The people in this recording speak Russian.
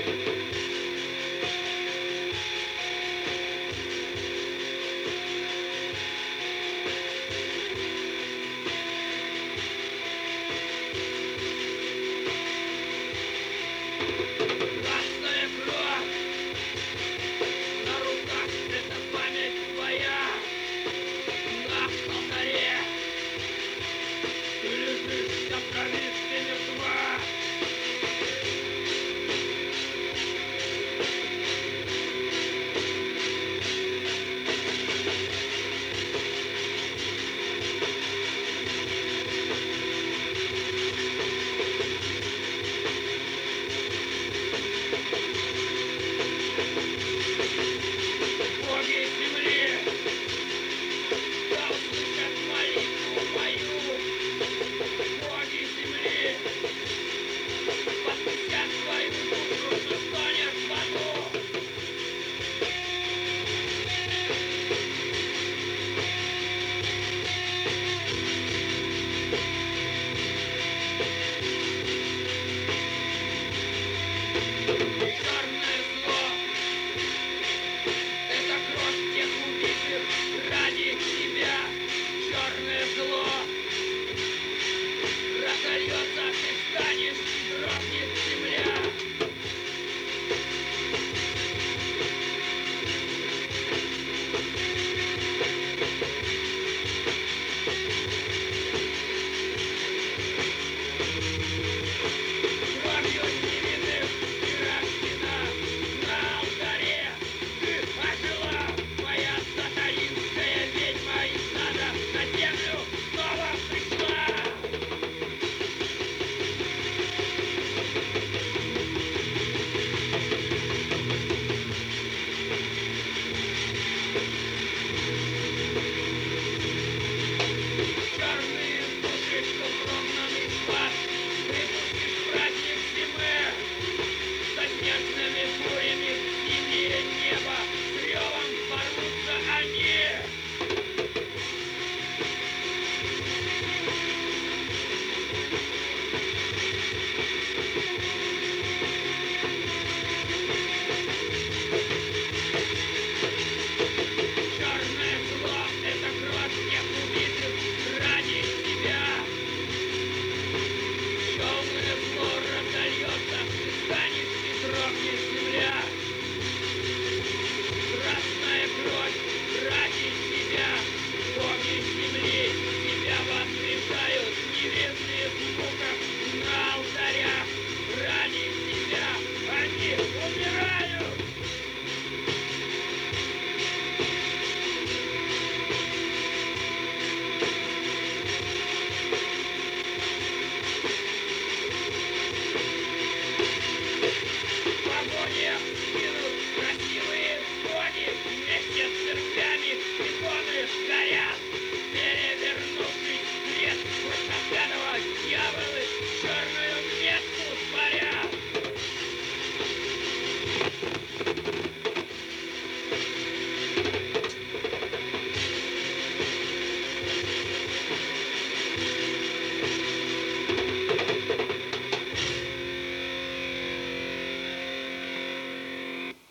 Красная кровь на руках, это память твоя. На алтаре ты лежишь, вся в крови, ты мертва. Боги земли, да услышат молитву мою. Боги земли, воскресят твою душу, что стонет в аду. Черное зло — это кровь тех убитых ради тебя. Черное зло разольется, ты встанешь, дрогнет земля. Кровью невинных ты рождена на алтаре. Ты ожила, моя сатанинская ведьма из ада на землю снова пришла. Черные души, что прогнаны в ад, выпустишь в праздник зимы. Со снежными бурями в синее небо с ревом ворвутся они. Черное зло — это кровь тех убитых ради тебя. Темное зло разольется, ты станешь и дрогнет земля. Красная кровь ради тебя. Боги земли тебя воскрешают в небесных муках на алтарях. Ради тебя они умирают.